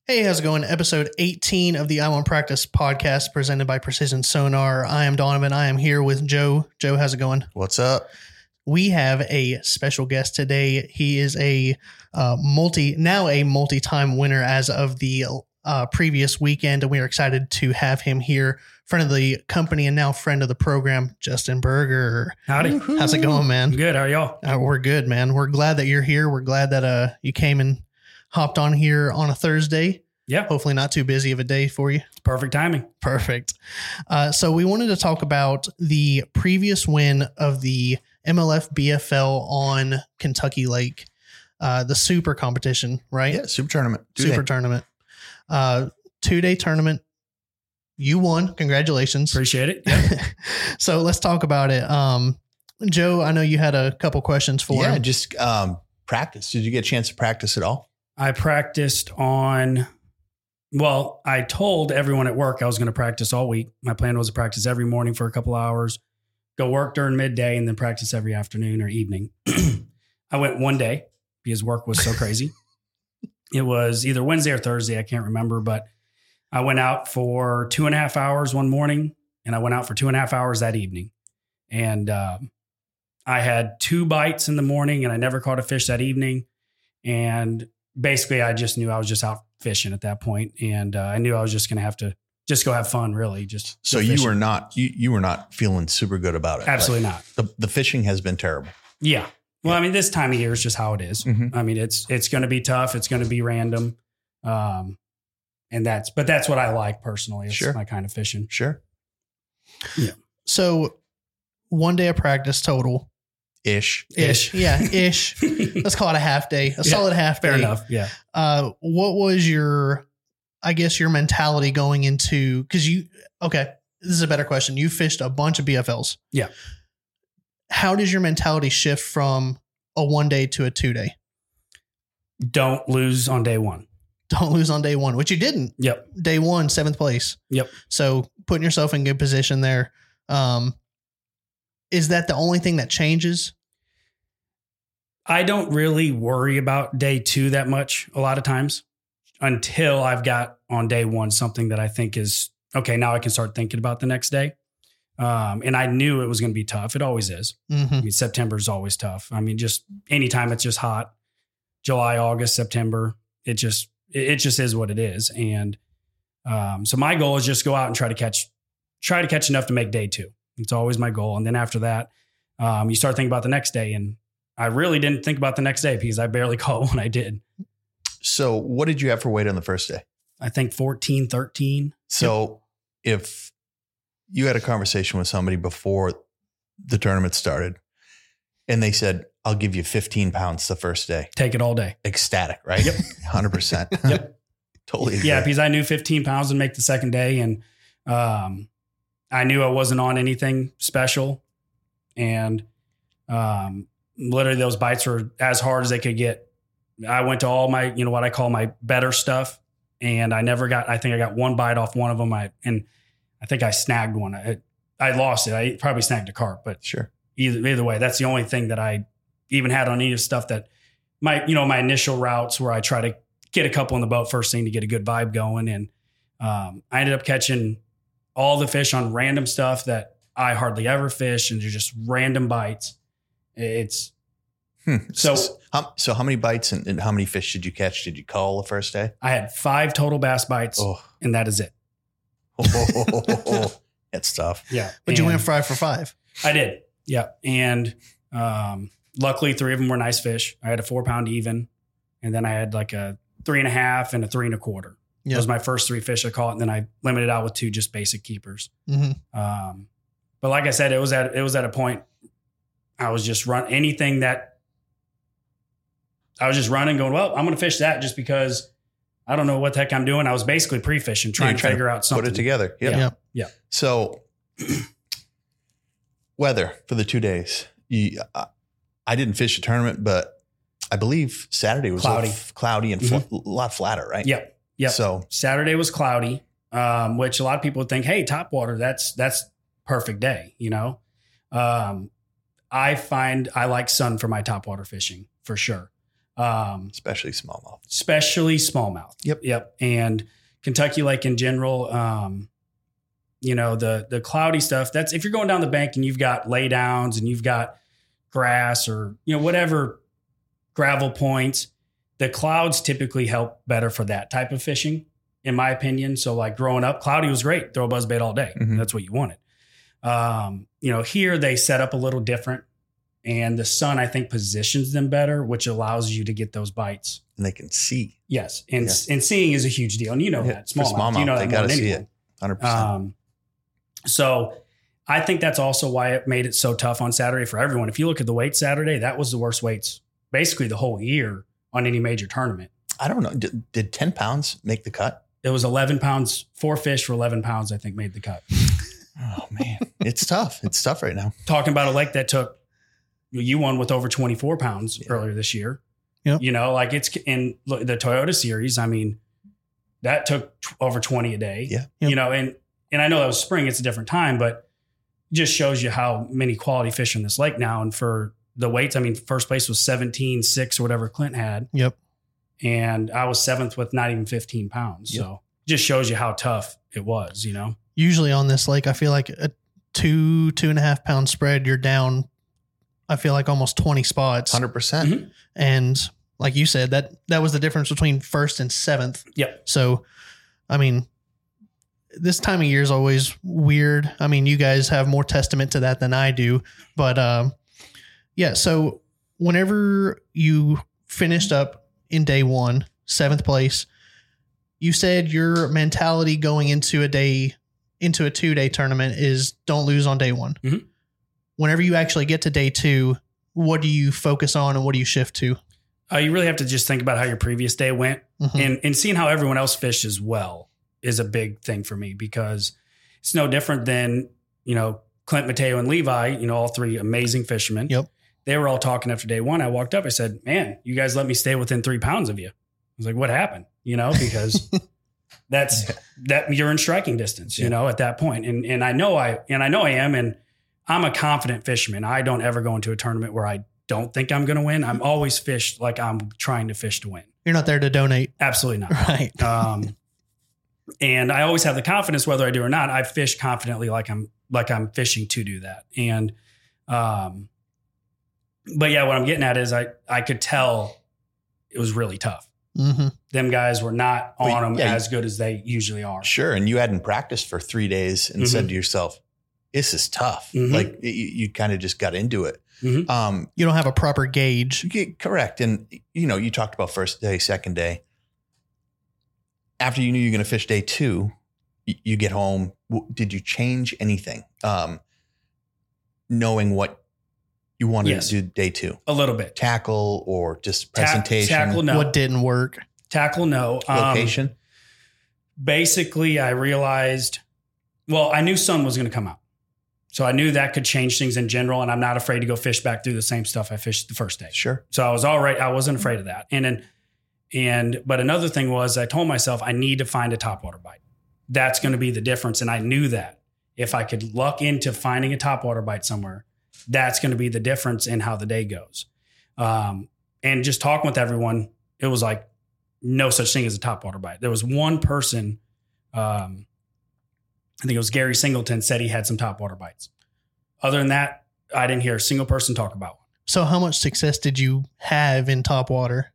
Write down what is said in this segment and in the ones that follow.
Hey, how's it going? Episode 18 of the I Want Practice podcast presented by Precision Sonar. I am Donovan. I am here with Joe. Joe, how's it going? What's up? We have a special guest today. He is a multi-time winner as of the previous weekend, and we are excited to have him here, friend of the company and now friend of the program, Justin Berger. Howdy. How's it going, man? Good. How are y'all? We're good, man. We're glad that you're here. We're glad that you came and hopped on here on a Thursday. Yeah. Hopefully not too busy of a day for you. Perfect timing. Perfect. So we wanted to talk about the previous win of the MLF BFL on Kentucky Lake, the super competition, right? Yeah, super tournament. Tournament. 2-day tournament. You won. Congratulations. Appreciate it. Yep. So let's talk about it. Joe, I know you had a couple questions for him. Yeah, just practice. Did you get a chance to practice at all? I practiced I told everyone at work I was going to practice all week. My plan was to practice every morning for a couple hours, go work during midday, and then practice every afternoon or evening. I went one day because work was so crazy. It was either Wednesday or Thursday. I can't remember, but I went out for 2.5 hours one morning and I went out for 2.5 hours that evening. And I had 2 bites in the morning and I never caught a fish that evening. And basically I just knew I was just out fishing at that point. And I knew I was just going to have to just go have fun, really. So you were not feeling super good about it. Absolutely not. The fishing has been terrible. Yeah. Well, I mean, this time of year is just how it is. Mm-hmm. I mean, it's going to be tough. It's going to be random. And that's what I like personally. It's my kind of fishing. Sure. Yeah. So 1 day of practice total. Ish. Yeah. Ish. Let's call it a half day, solid half day. Fair enough. Yeah. What was your mentality going into, this is a better question. You fished a bunch of BFLs. Yeah. How does your mentality shift from a 1 day to a 2 day? Don't lose on day one. Don't lose on day one, which you didn't. Yep. Day one, 7th place. Yep. So putting yourself in good position there. Is that the only thing that changes? I don't really worry about day 2 that much a lot of times until I've got on day 1 something that I think is, okay, now I can start thinking about the next day. And I knew it was going to be tough. It always is. Mm-hmm. I mean, September is always tough. I mean, just anytime it's just hot, July, August, September, it just is what it is. And so my goal is just go out and try to catch enough to make day 2. It's always my goal. And then after that, you start thinking about the next day. And I really didn't think about the next day because I barely caught when I did. So what did you have for weight on the first day? I think 14, 13. So if you had a conversation with somebody before the tournament started and they said, I'll give you 15 pounds the first day. Take it all day. Ecstatic, right? Yep. 100%. Yep. Totally agree. Yeah, because I knew 15 pounds would make the second day. And I knew I wasn't on anything special. And literally those bites were as hard as they could get. I went to all my, what I call my better stuff. And I think I got 1 bite off one of them. I think I snagged one. I lost it. I probably snagged a carp, but sure. Either way, that's the only thing that I even had on any of stuff that my initial routes where I try to get a couple in the boat first thing to get a good vibe going. And I ended up catching all the fish on random stuff that I hardly ever fish, and they're just random bites. It's so how many bites and how many fish did you catch? Did you call the first day? I had 5 total bass bites, and that is it. That's tough. Yeah. But you went 5 for 5. I did. Yeah. And luckily 3 of them were nice fish. I had a 4-pound even, and then I had like a 3.5 and a 3 1/4. Yep. Those was my first 3 fish I caught, and then I limited out with 2 just basic keepers. Mm-hmm. But like I said, it was at a point I was just anything that I was just running, going, well, I'm going to fish that just because I don't know what the heck I'm doing. I was basically pre-fishing, trying to figure out something. Put it together. Yep. Yeah. So weather for the 2 days. I didn't fish a tournament, but I believe Saturday was cloudy and a lot flatter, right? Yep. Yep. So Saturday was cloudy, which a lot of people would think, hey, topwater, that's perfect day, I find I like sun for my topwater fishing for sure. Especially smallmouth. Especially smallmouth. Yep. And Kentucky Lake in general, the cloudy stuff, that's if you're going down the bank and you've got laydowns and you've got grass or, whatever gravel points, the clouds typically help better for that type of fishing, in my opinion. So like growing up, cloudy was great. Throw a buzzbait all day. Mhm. That's what you wanted. Here they set up a little different, and the sun, I think, positions them better, which allows you to get those bites. And they can see. Yes. And seeing is a huge deal. And that For smallmouth, smallmouth, that they got to more than see anyone. it 100%. So I think that's also why it made it so tough on Saturday for everyone. If you look at the weights Saturday, that was the worst weights basically the whole year on any major tournament. I don't know. Did 10 pounds make the cut? It was 11 pounds, 4 fish for 11 pounds, I think, made the cut. Oh, man. It's tough. It's tough right now. Talking about a lake that took, you won with over 24 pounds earlier this year. Yep. It's in the Toyota series. I mean, that took over 20 a day. Yeah. Yep. And I know that was spring. It's a different time, but it just shows you how many quality fish in this lake now. And for the weights, I mean, first place was 17.6 or whatever Clint had. Yep. And I was 7th with not even 15 pounds. Yep. So just shows you how tough it was, Usually on this lake, I feel like a 2.5 pound spread, you're down, I feel like almost 20 spots. 100%. Mhm. And like you said, that was the difference between 1st and 7th. Yep. So, I mean, this time of year is always weird. I mean, you guys have more testament to that than I do, but, yeah. So whenever you finished up in day 1, 7th place, you said your mentality going into a 2-day tournament is don't lose on day 1. Mhm. Whenever you actually get to day 2, what do you focus on and what do you shift to? You really have to just think about how your previous day went, Mhm. and seeing how everyone else fished as well is a big thing for me, because it's no different than, Clint, Mateo, and Levi, all 3 amazing fishermen. Yep. They were all talking after day 1. I walked up, I said, man, you guys let me stay within 3 pounds of you. I was like, what happened? Because that you're in striking distance, at that point. And I know I am, and I'm a confident fisherman. I don't ever go into a tournament where I don't think I'm going to win. I'm always fished like I'm trying to fish to win. You're not there to donate. Absolutely not. Right. And I always have the confidence, whether I do or not. I fish confidently, like I'm fishing to do that. And, but yeah, what I'm getting at is I could tell it was really tough. Mm-hmm. Them guys were not Well, on them yeah, as good as they usually are. Sure. And you hadn't practiced for 3 days and Mhm. said to yourself, this is tough. Mhm. Like you kind of just got into it. Mhm. You don't have a proper gauge. Correct. And, you talked about first day, second day. After you knew you're going to fish day 2, you get home. Did you change anything? Knowing what you wanted Yes. to do day 2? A little bit. Tackle or just presentation? Tackle, no. What didn't work? Tackle, no. Location? Basically, I realized, I knew sun was going to come out. So I knew that could change things in general, and I'm not afraid to go fish back through the same stuff I fished the first day. Sure. So I was all right. I wasn't afraid of that. But another thing was I told myself I need to find a topwater bite. That's going to be the difference. And I knew that if I could luck into finding a topwater bite somewhere, that's going to be the difference in how the day goes. And just talking with everyone, it was like no such thing as a topwater bite. There was one person, I think it was Gary Singleton, said he had some topwater bites. Other than that, I didn't hear a single person talk about one. So how much success did you have in top water?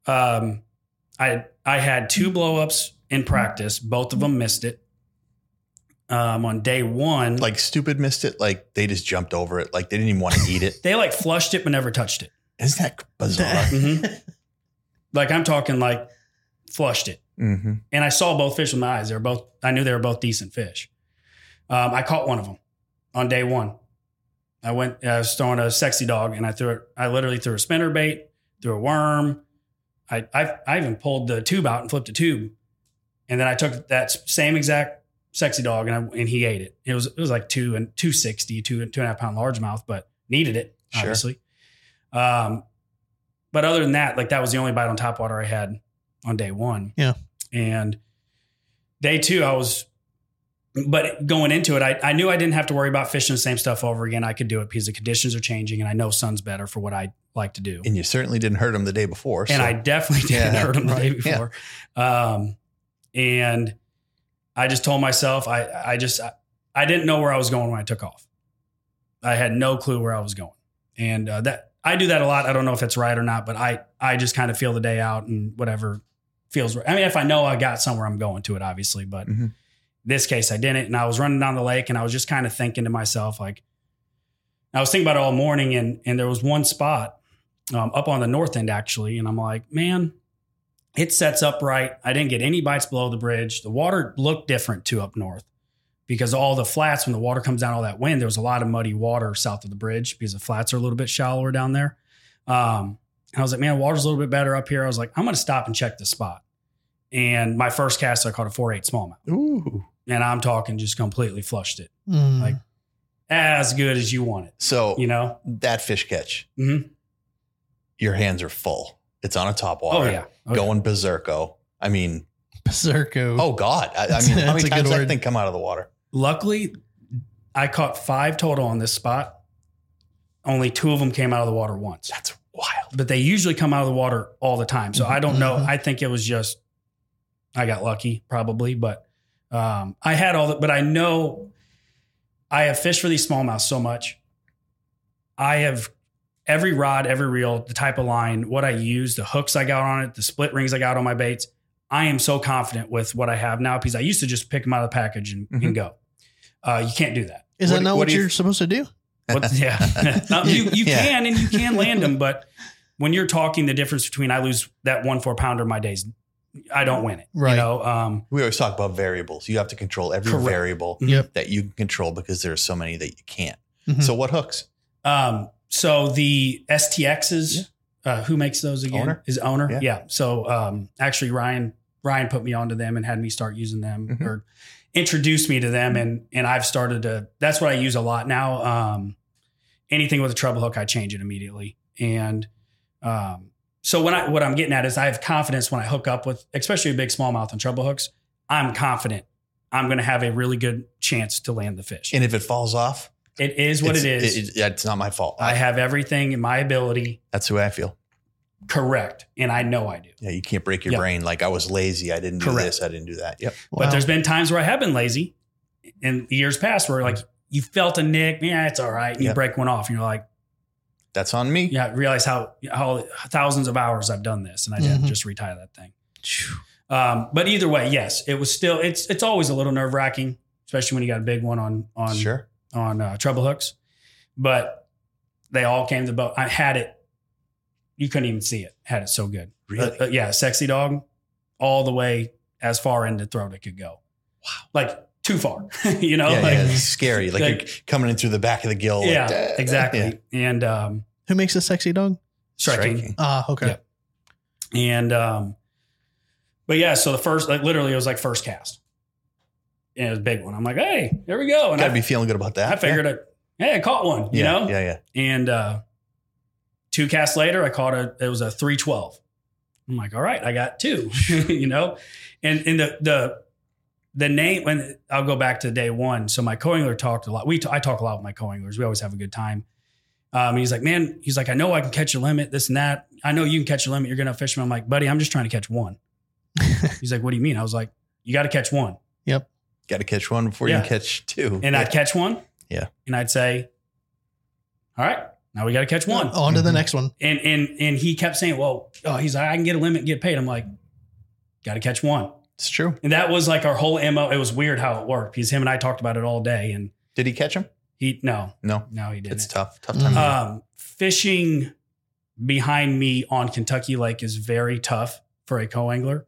I had 2 blowups in practice. Both of them missed it. On day 1, Like stupid missed it. Like they just jumped over it. Like they didn't even want to eat it. they flushed it but never touched it. Isn't that bizarre? Mm-hmm. Like I'm talking like flushed it. Mm-hmm. And I saw both fish with my eyes. I knew they were both decent fish. I caught one of them on day 1. I was throwing a sexy dog, and I literally threw a spinner bait, threw a worm. I even pulled the tube out and flipped the tube. And then I took that same exact sexy dog and he ate it. It was like 260, 2.5 pound largemouth, but needed it, obviously. Sure. But other than that, like that was the only bite on topwater I had on day 1. Yeah. And day 2, I was But going into it, I knew I didn't have to worry about fishing the same stuff over again. I could do it because the conditions are changing and I know sun's better for what I like to do. And you certainly didn't hurt them the day before. And I definitely didn't hurt them the day before. And I just told myself, I didn't know where I was going when I took off. I had no clue where I was going. And that I do that a lot. I don't know if it's right or not, but I just kind of feel the day out and whatever feels right. I mean, if I know I got somewhere, I'm going to it, obviously. But this case, I didn't. And I was running down the lake and I was just kind of thinking to myself, like, I was thinking about it all morning and there was one spot up on the north end, actually. And I'm like, man, it sets up right. I didn't get any bites below the bridge. The water looked different too up north because all the flats, when the water comes down, all that wind, there was a lot of muddy water south of the bridge because the flats are a little bit shallower down there. And I was like, man, water's a little bit better up here. I was like, I'm going to stop and check the spot. And my first cast, I caught a 4.8 smallmouth. Ooh. And I'm talking just completely flushed it. Like as good as you want it. So, you know, that fish catch, your hands are full. It's on a top water. Oh, yeah. Going berserko. I mean, berserko. Oh God. I mean, how many times did that thing come out of the water? Luckily, I caught 5 total on this spot. Only 2 of them came out of the water once. That's wild. But they usually come out of the water all the time. So I don't know. I think it was just, I got lucky probably, but I had all that, but I know I have fished for these smallmouths so much. I have every rod, every reel, the type of line, what I use, the hooks I got on it, the split rings I got on my baits. I am so confident with what I have now because I used to just pick them out of the package and go. You can't do that. Is that not what you're supposed to do? You can and you can land them, but when you're talking the difference between I lose that 1 4-pounder my days, I don't win it. Right. You know, we always talk about variables. You have to control every variable that you can control because there are so many that you can't. So what hooks? So the STXs, who makes those again? Is Owner. Yeah. So actually Ryan put me onto them and had me start using them or introduced me to them. And I've started to, that's what I use a lot now. Anything with a treble hook, I change it immediately. And so what I'm getting at is I have confidence when I hook up with, especially a big smallmouth and treble hooks, I'm confident I'm going to have a really good chance to land the fish. And if it falls off, it is what it is. It's not my fault. I have everything in my ability. That's the way I feel. Correct. And I know I do. Yeah. You can't break your brain. Like I was lazy. I didn't do this. I didn't do that. Yep. But there's been times where I have been lazy in years past where like you felt a nick. Yeah, it's all right. And you break one off and you're like, that's on me. Yeah. I realize how thousands of hours I've done this and I didn't just retire that thing. But either way, yes, it was still, it's always a little nerve wracking, especially when you got a big one on treble hooks, but they all came to the boat. I had it. You couldn't even see it. Had it so good. Really? Yeah. Sexy dog all the way as far in the throat it could go. Wow. Like too far, you know? Yeah, it's scary. Like you're coming in through the back of the gill. Yeah, like, exactly. Yeah. And, who makes a sexy dog? Striking. Okay. Yeah. And, but yeah, so the first, like literally it was like first cast. And it was a big one. I'm like, hey, there we go. And gotta be feeling good about that. I figured I caught one, you know? Yeah. And 2 casts later, I caught it was a 312. I'm like, all right, I got 2, you know? And the name, when I'll go back to day 1. So my co-angler talked a lot. I talk a lot with my co-anglers. We always have a good time. He's like, man, I know I can catch a limit, this and that. I know you can catch a limit. You're going to fish me. I'm like, buddy, I'm just trying to catch one. He's like, what do you mean? I was like, you got to catch one. Yep. Got to catch one before you can catch 2. And I'd catch one. Yeah. And I'd say, all right, now we got to catch one. On to the next one. And he kept saying, well, he's like, I can get a limit and get paid. I'm like, got to catch one. It's true. And that was like our whole MO. It was weird how it worked because him and I talked about it all day. And did he catch him? No, he didn't. It's tough time. Fishing behind me on Kentucky Lake is very tough for a co-angler.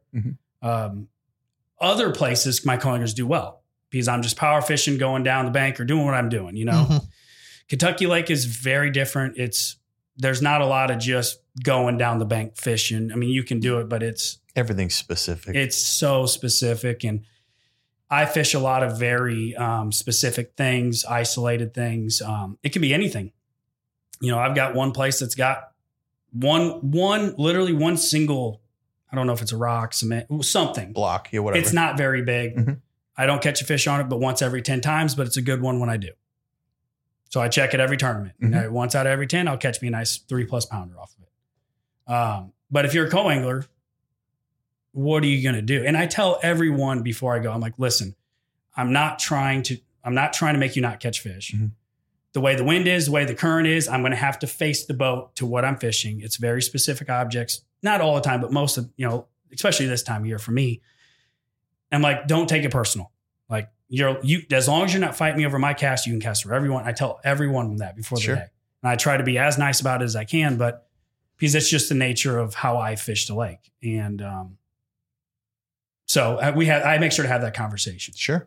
Other places my co-anglers do well because I'm just power fishing, going down the bank or doing what I'm doing, you know. Kentucky Lake is very different. There's not a lot of just going down the bank fishing. I mean, you can do it, but everything's specific. It's so specific. And I fish a lot of very specific things, isolated things. It can be anything. You know, I've got one place that's got literally one single, I don't know if it's a rock, cement, something. Block, yeah, whatever. It's not very big. I don't catch a fish on it, but once every 10 times, but it's a good one when I do. So I check it every tournament. Mhm. And once out of every 10, I'll catch me a nice 3+ pounder off of it. But if you're a co-angler, what are you going to do? And I tell everyone before I go, I'm like, listen, I'm not trying to make you not catch fish. Mhm. The way the wind is, the way the current is, I'm going to have to face the boat to what I'm fishing. It's very specific objects, not all the time, but most of, especially this time of year for me. I'm like, don't take it personal. Like as long as you're not fighting me over my cast, you can cast wherever you want. I tell everyone that before the Sure. day. And I try to be as nice about it as I can, but because it's just the nature of how I fish the lake. And so I make sure to have that conversation. Sure.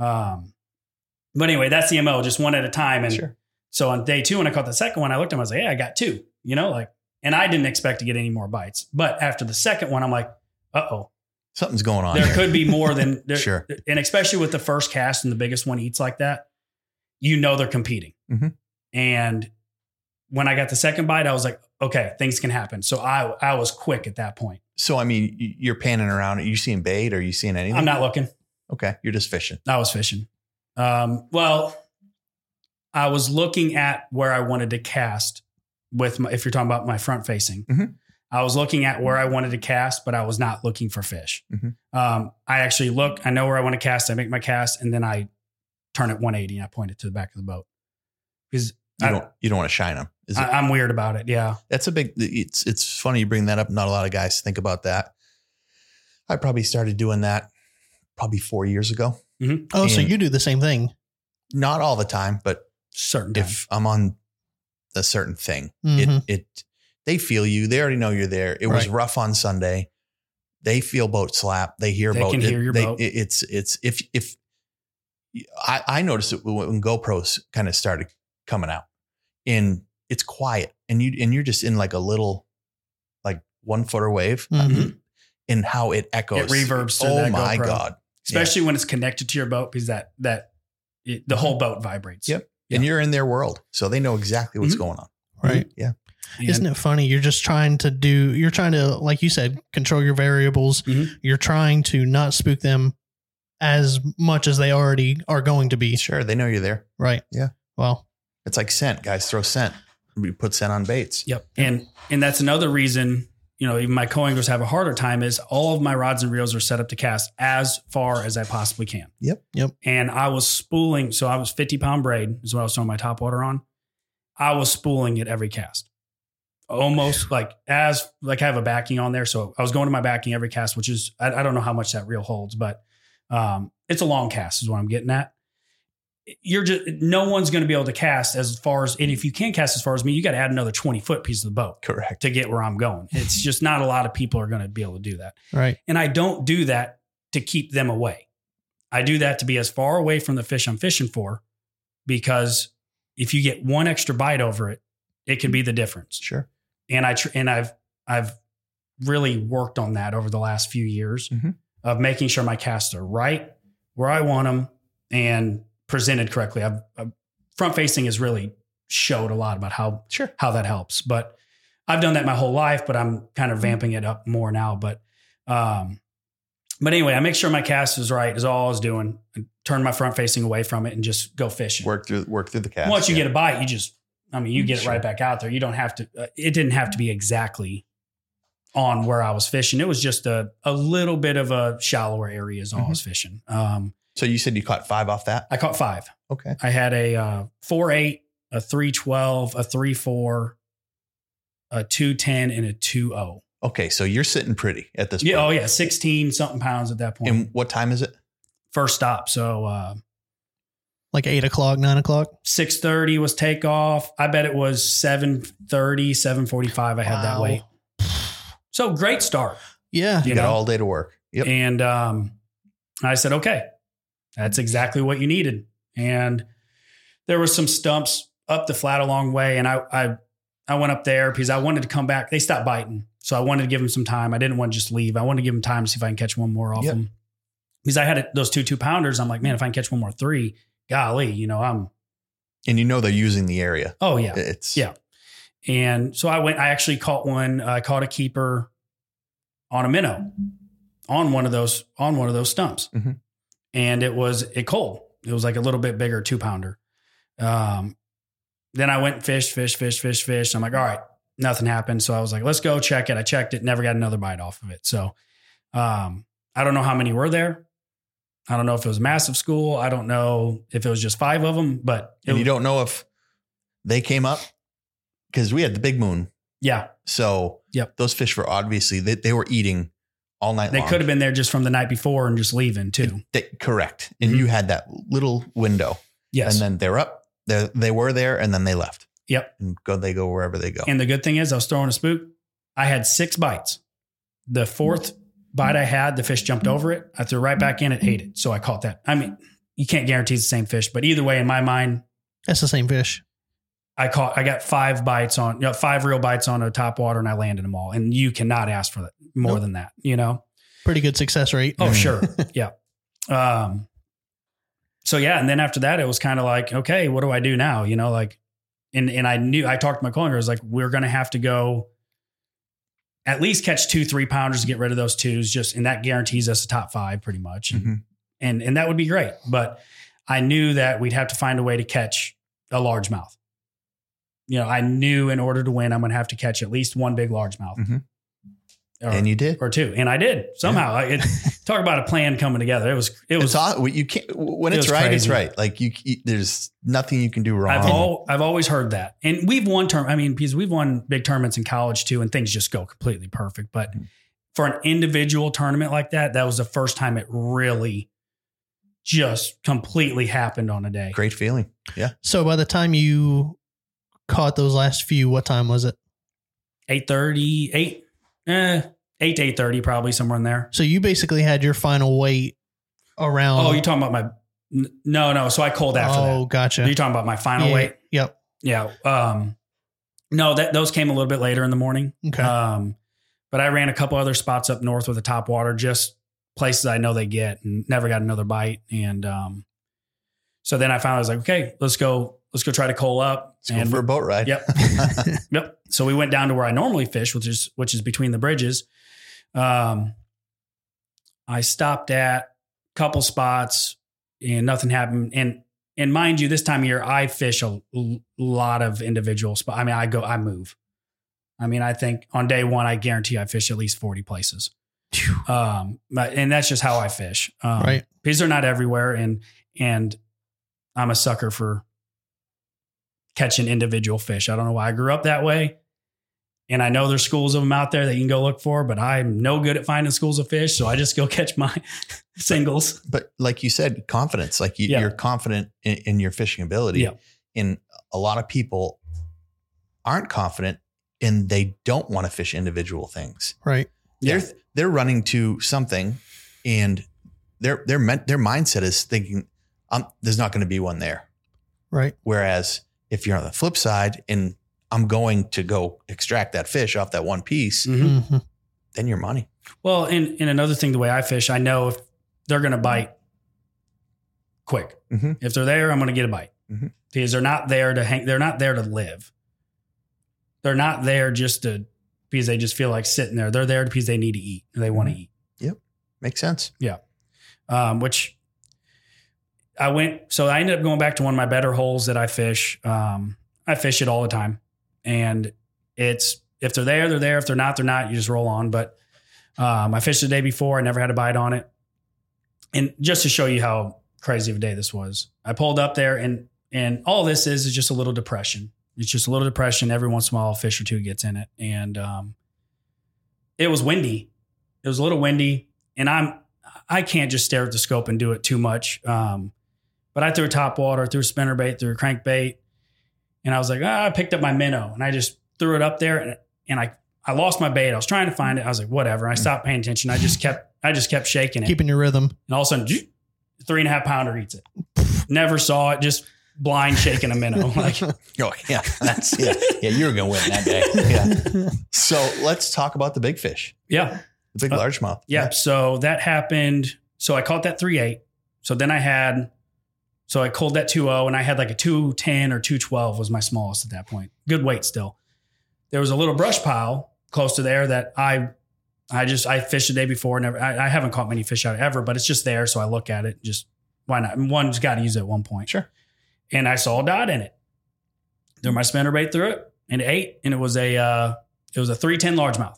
But anyway, that's the MO, just one at a time. And Sure. so on day 2, when I caught the second one, I looked at him, I was like, yeah, I got 2, and I didn't expect to get any more bites. But after the second one, I'm like, uh-oh, Something's going on. there here. could be more than there. Sure. And especially with the first cast and the biggest one eats like that, they're competing. Mhm. And when I got the second bite, I was like, okay, things can happen. So I was quick at that point. So, I mean, you're panning around. Are you seeing bait? Are you seeing anything? I'm not looking. Okay. You're just fishing. I was fishing. Well, I was looking at where I wanted to cast if you're talking about my front facing, Mhm. I was looking at where I wanted to cast, but I was not looking for fish. Mhm. I actually I know where I want to cast. I make my cast and then I turn it 180 and I point it to the back of the boat because You don't want to shine them. I'm weird about it. Yeah. That's a big, it's funny you bring that up. Not a lot of guys think about that. I probably started doing that probably 4 years ago. Mm-hmm. Oh, so And- you do the same thing. Not all the time, but Certain time. if I'm on a certain thing, Mhm. they feel you. They already know you're there. It was Right. rough on Sunday. They feel boat slap. They hear They boat. can hear your boat. It's if I noticed it when GoPros kind of started coming out, and it's quiet, and you're just in like a little, like 1 footer wave, Mhm. and how it echoes. It reverbs through Oh that my GoPro. God! Especially when it's connected to your boat because the whole boat vibrates. Yep. Yeah. And you're in their world, so they know exactly what's Mhm. going on. Right. Yeah. Isn't it funny? You're trying to, like you said, control your variables. Mhm. You're trying to not spook them as much as they already are going to be. Sure, they know you're there. Right. Yeah. Well, It's like scent. Guys throw scent. We put scent on baits. Yep. And that's another reason, even my co-anglers have a harder time is all of my rods and reels are set up to cast as far as I possibly can. Yep. And I was spooling. So I was 50-pound braid is what I was throwing my top water on. I was spooling it every cast. Almost like I have a backing on there. So I was going to my backing every cast, which is, I don't know how much that reel holds, but it's a long cast is what I'm getting at. No one's going to be able to cast as far as, and if you can cast as far as me, you got to add another 20-foot piece of the boat Correct. to get where I'm going. It's just not a lot of people are going to be able to do that. right. And I don't do that to keep them away. I do that to be as far away from the fish I'm fishing for, because if you get one extra bite over it, it can be the difference. Sure. And I've really worked on that over the last few years Mhm. of making sure my casts are right where I want them and presented correctly. I've front facing has really showed a lot about how that helps, but I've done that my whole life, but I'm kind of vamping it up more now. But anyway, I make sure my cast is right is all I was doing. I turn my front facing away from it and just go fishing. Work through the cast. Once you get a bite, you get it Sure. right back out there. You don't have to, it didn't have to be exactly on where I was fishing. It was just a little bit of a shallower area is all I was fishing. So you said you caught 5 off that? I caught 5. Okay. I had a 4.8, a 3.12, a 3.4, a 2.10, and a 2.0. Okay. So you're sitting pretty at this point. Yeah. Oh yeah. 16 something pounds at that point. And what time is it? First stop. So, Like 8 o'clock, 9 o'clock. 6:30 was takeoff. I bet it was 7:30, 7:45. I had that Wow. weight. So great start. Yeah. You got all day to work. Yep. And I said, okay, that's exactly what you needed. And there were some stumps up the flat a long way. And I went up there because I wanted to come back. They stopped biting. So I wanted to give them some time. I didn't want to just leave. I wanted to give them time to see if I can catch one more off them. Because I had those 2-pounders. I'm like, man, if I can catch one more 3, golly, I'm. And they're using the area. Oh yeah. Yeah. And so I actually caught one. I caught a keeper on a minnow on one of those stumps. Mhm. and it cold. It was like a little bit bigger 2-pounder. Then I went and fished. I'm like, all right, nothing happened. So I was like, let's go check it. I checked it, never got another bite off of it. So I don't know how many were there. I don't know if it was a massive school. I don't know if it was just 5 of them, but you don't know if they came up because we had the big moon. Yeah. So those fish were obviously, they were eating all night long. They could have been there just from the night before and just leaving too. Correct. And you had that little window. Yes. And then they're up. They were there and then they left. Yep. And they go wherever they go. And the good thing is I was throwing a spook. I had 6 bites. The 4th bite I had, the fish jumped over it. I threw right back in, it ate it. So I caught that. I mean, you can't guarantee it's the same fish, but either way, in my mind, that's the same fish. I got 5 bites on, 5 real bites on a top water, and I landed them all. And you cannot ask for that more than that, Pretty good success rate. Oh, sure. Yeah. So yeah. And then after that, it was kind of like, okay, what do I do now? And I talked to my co-owner, I was like, we're going to have to go at least catch 2 3-pounders to get rid of those 2s, and that guarantees us a top 5 pretty much. And that would be great. But I knew that we'd have to find a way to catch a largemouth. I knew in order to win, I'm going to have to catch at least 1 big largemouth. And you did, or 2, and I did somehow. Yeah. Talk about a plan coming together. It was. You can't when it's right. Crazy. It's right. Like there's nothing you can do wrong. I've always heard that, and we've won because we've won big tournaments in college too, and things just go completely perfect. But for an individual tournament like that was the first time it really just completely happened on a day. Great feeling. Yeah. So by the time you caught those last few, what time was it? 8:30. 8 to 8:30, probably somewhere in there. So you basically had your final weight around. Oh, you're talking about my, no. So I cold after that. Oh, gotcha. You're talking about my final weight. Yep. Yeah. No, those came a little bit later in the morning. Okay. But I ran a couple other spots up north with the top water, just places I know they get, and never got another bite. And, so then I finally was like, okay, let's go try to coal up. Let's go for a boat ride. Yep. Yep. So we went down to where I normally fish, which is between the bridges. I stopped at a couple spots and nothing happened. And mind you, this time of year, I fish a lot of individual spots. I mean, I move. I mean, I think on day 1, I guarantee I fish at least 40 places. And that's just how I fish. Right. Because they're not everywhere. And I'm a sucker for catching individual fish. I don't know why I grew up that way. And I know there's schools of them out there that you can go look for, but I'm no good at finding schools of fish. So I just go catch my singles. But like you said, confidence, like you're confident in your fishing ability. Yeah. And a lot of people aren't confident and they don't want to fish individual things. Right. They're running to something and their mindset is thinking, there's not going to be one there. Right. Whereas if you're on the flip side and I'm going to go extract that fish off that one piece, then you're money. Well, and another thing, the way I fish, I know if they're going to bite quick. If they're there, I'm going to get a bite because they're not there to hang. They're not there to live. They're not there just because they just feel like sitting there. They're there because they need to eat. Or they want to eat. Yep. Makes sense. Yeah. Which I ended up going back to one of my better holes that I fish. I fish it all the time. And if they're there, they're there. If they're not, they're not. You just roll on. But I fished the day before. I never had a bite on it. And just to show you how crazy of a day this was, I pulled up there and all this is just a little depression. It's just a little depression. Every once in a while, a fish or 2 gets in it. And it was windy. It was a little windy. And I can't just stare at the scope and do it too much. But I threw a top water, threw a spinnerbait, threw a crankbait. And I was like, I picked up my minnow and I just threw it up there and I lost my bait. I was trying to find it. I was like, whatever. And I stopped paying attention. I just kept shaking it. Keeping your rhythm. And all of a sudden, 3.5-pounder eats it. Never saw it. Just blind shaking a minnow. Like, oh yeah, you were going to win that day. Yeah. So let's talk about the big fish. Yeah. The big largemouth. Yeah. So that happened. So I caught that 3.8. So then I called that 2.0 and I had like a 2.10 or 2.12 was my smallest at that point. Good weight still. There was a little brush pile close to there that I I fished the day before. I haven't caught many fish out ever, but it's just there. So I look at it, just why not? One's got to use it at one point. Sure. And I saw a dot in it. Threw my spinnerbait through it and it ate. And it was a 310 largemouth.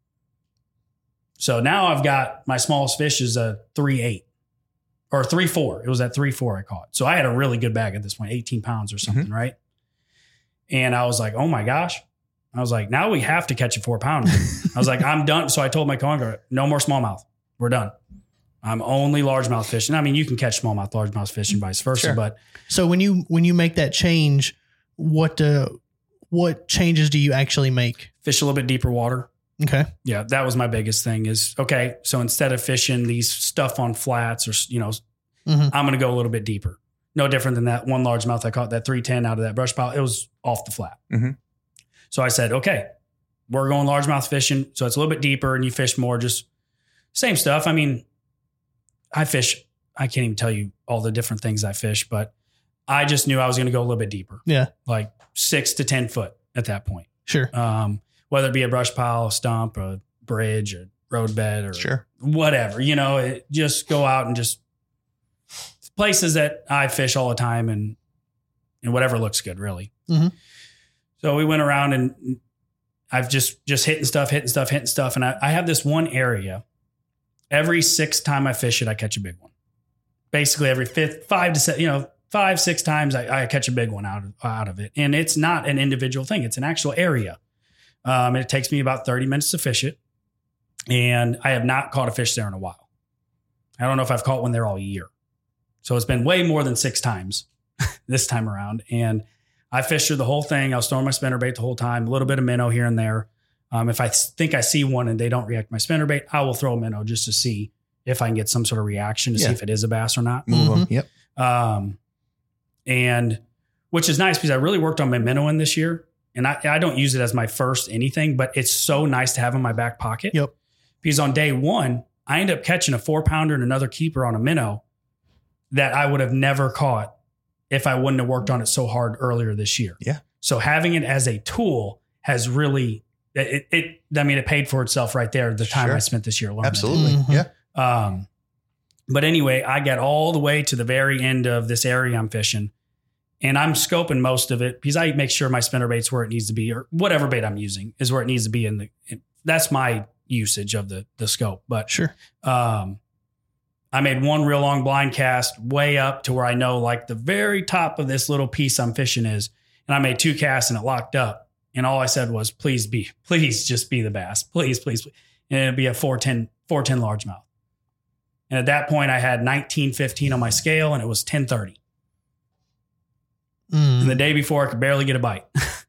So now I've got my smallest fish is a 3.8 or 3.4. It was at 3.4 I caught. So I had a really good bag at this point, 18 pounds or something, right? And I was like, oh my gosh. I was like, now we have to catch a 4-pounder. I was like, I'm done. So I told my conger, no more smallmouth. We're done. I'm only largemouth fishing. I mean, you can catch smallmouth, largemouth fish and vice versa. Sure. But So when you make that change, what changes do you actually make? fish a little bit deeper water. Okay. Yeah, that was my biggest thing is, okay, so instead of fishing these stuff on flats or, I'm going to go a little bit deeper. No different than that one largemouth I caught, that 310 out of that brush pile. It was off the flat. Mhm. So I said, okay, we're going largemouth fishing. So it's a little bit deeper and you fish more, just same stuff. I mean, I can't even tell you all the different things I fish, but I just knew I was going to go a little bit deeper. Yeah. Like 6 to 10 foot at that point. Sure. Whether it be a brush pile, a stump, a bridge, a roadbed, or Sure. whatever, just go out and just places that I fish all the time and whatever looks good, really. Mhm. So we went around and I've just hitting stuff. And I have this one area. Every 6th time I fish it, I catch a big one. Basically every 5 to 7, 5-6 times I catch a big one out of it. And it's not an individual thing. It's an actual area. And it takes me about 30 minutes to fish it. And I have not caught a fish there in a while. I don't know if I've caught one there all year. So it's been way more than 6 times this time around. And I fished through the whole thing. I was throwing my spinnerbait the whole time, a little bit of minnow here and there. If I think I see one and they don't react to my spinnerbait, I will throw a minnow just to see if I can get some sort of reaction to see if it is a bass or not. Move them. Yep. And which is nice because I really worked on my minnow in this year. And I don't use it as my first anything, but it's so nice to have in my back pocket. Yep. Because on day 1, I ended up catching a 4-pounder and another keeper on a minnow that I would have never caught if I wouldn't have worked on it so hard earlier this year. Yeah. So having it as a tool has really, it paid for itself right there. The time Sure. I spent this year learning. Absolutely. Mhm. Yeah. But anyway, I got all the way to the very end of this area I'm fishing and I'm scoping most of it because I make sure my spinnerbait's where it needs to be or whatever bait I'm using is where it needs to be. That's my usage of the scope. But Sure. I made one real long blind cast way up to where I know like the very top of this little piece I'm fishing is, and I made 2 casts and it locked up. And all I said was, please just be the bass. Please. And it'd be a 410 largemouth. And at that point I had 19.15 on my scale and it was 10.30. And the day before I could barely get a bite.